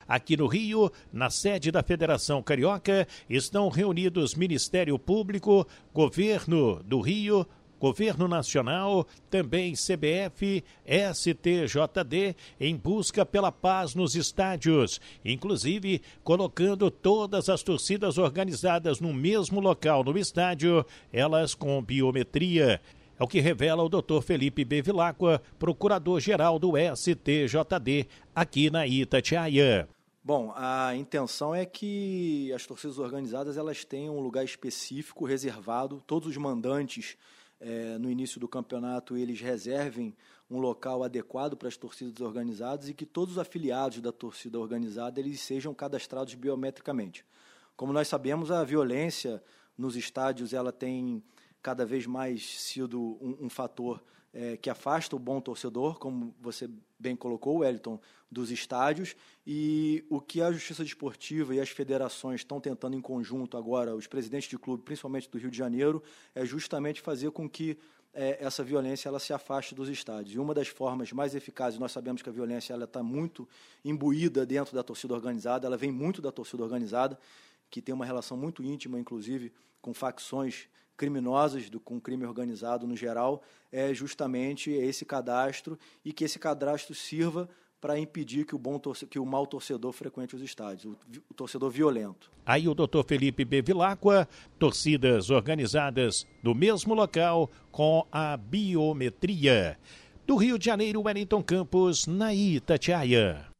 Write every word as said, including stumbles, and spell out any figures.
Aqui no Rio, na sede da Federação Carioca, estão reunidos Ministério Público, Governo do Rio, Governo Nacional, também C B F, S T J D, em busca pela paz nos estádios, inclusive colocando todas as torcidas organizadas no mesmo local no estádio, elas com biometria. É o que revela o doutor Felipe Bevilacqua, procurador-geral do S T J D, aqui na Itatiaia. Bom, a intenção é que as torcidas organizadas elas tenham um lugar específico, reservado, todos os mandantes É, no início do campeonato eles reservem um local adequado para as torcidas organizadas e que todos os afiliados da torcida organizada eles sejam cadastrados biometricamente. Como nós sabemos, a violência nos estádios ela tem cada vez mais sido um, um fator é, que afasta o bom torcedor, como você bem colocou, Wellington, dos estádios, e o que a Justiça Desportiva e as federações estão tentando em conjunto agora, os presidentes de clube, principalmente do Rio de Janeiro, é justamente fazer com que é, essa violência ela se afaste dos estádios. E uma das formas mais eficazes, nós sabemos que a violência está muito imbuída dentro da torcida organizada, ela vem muito da torcida organizada, que tem uma relação muito íntima, inclusive, com facções criminosas, do, com crime organizado no geral, é justamente esse cadastro e que esse cadastro sirva para impedir que o, bom torce, que o mau torcedor frequente os estádios, o, o torcedor violento. Aí o doutor Felipe Bevilacqua, torcidas organizadas no mesmo local com a biometria. Do Rio de Janeiro, Wellington Campos, na Itatiaia.